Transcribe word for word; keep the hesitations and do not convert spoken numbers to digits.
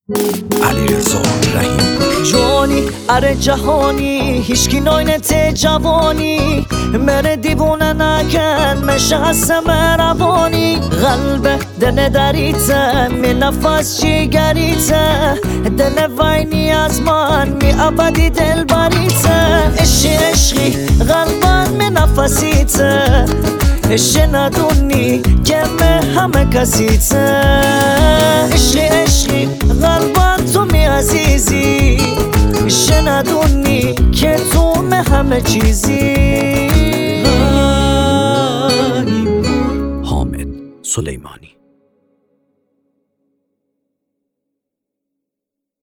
علیرضا رحیم‌پور جوانی اره جهانی هیچکی ناینت جوانی مره دیوونه نکن مشه هستم روانی قلب دل دریته می نفس جیگریته دل وینی از من می ابدی دل بریته عشقی عشقی قلبان می نفسیته عشق ندونی که می همه کسیته عشقی عشقی قلبان تو می عزیزی عشق ندونی که تو می همه چیزی. حامد سلیمانی